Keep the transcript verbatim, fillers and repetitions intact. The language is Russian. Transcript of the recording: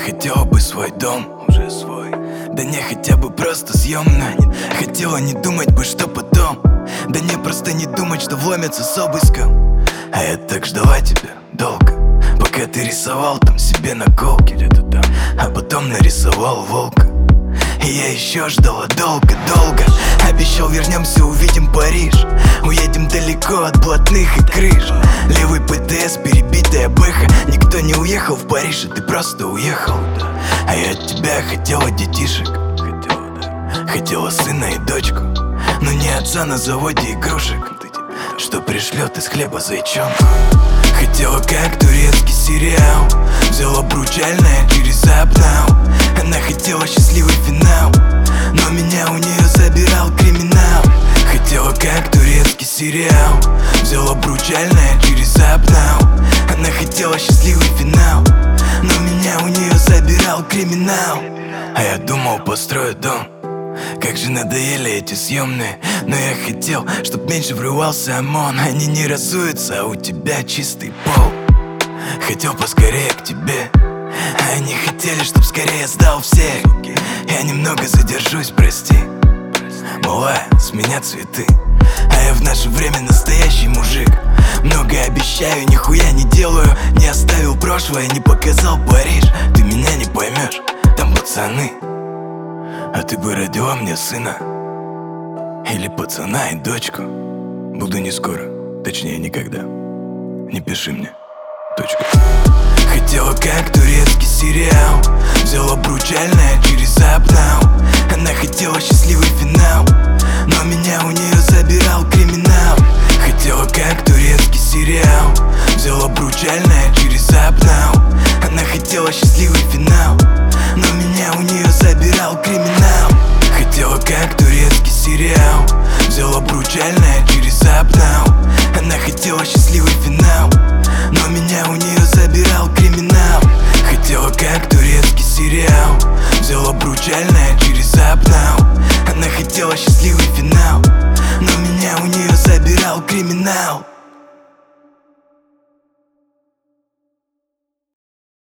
хотела бы свой дом, уже свой. Да не хотя бы просто съемный. Хотела не думать бы, что потом. Да не просто не думать, что вломятся с обыском. А я так ждала тебя долго, пока ты рисовал там себе наколки где-то там, а потом нарисовал волка. И я еще ждала долго-долго. Обещал, вернемся, увидим Париж. Уедем далеко от блатных и крыш. Левый ПТС, перебитая бэха. Никто не уехал в Париж, а ты просто уехал. А я от тебя хотела детишек, хотела сына и дочку, но не отца на заводе игрушек, что пришлет из хлеба зайчонку. Хотела как турецкий сериал, взяла обручальное через Апнау. Она хотела счастливый финал, но меня у нее забирал криминал. Хотела как турецкий сериал, взяла обручальное через Апнау. Она хотела счастливый финал, но меня у нее забирал криминал. А я думал, построю дом. Как же надоели эти съемные. Но я хотел, чтоб меньше врывался ОМОН. Они не разуются, а у тебя чистый пол. Хотел поскорее к тебе, а они хотели, чтоб скорее сдал всех. Я немного задержусь, прости. Малая, с меня цветы, а я в наше время настоящий мужик. Много обещаю, нихуя не делаю. Не оставил прошлое, не показал Париж. Ты меня не поймешь, там пацаны. А ты бы родила мне сына, или пацана и дочку. Буду не скоро, точнее никогда. Не пиши мне, точка. Хотела как турецкий сериал, взяла обручальное через Апнау. Она хотела счастливый финал, но меня у нее забирал криминал. Хотела как турецкий сериал, взяла обручальное через Апнау.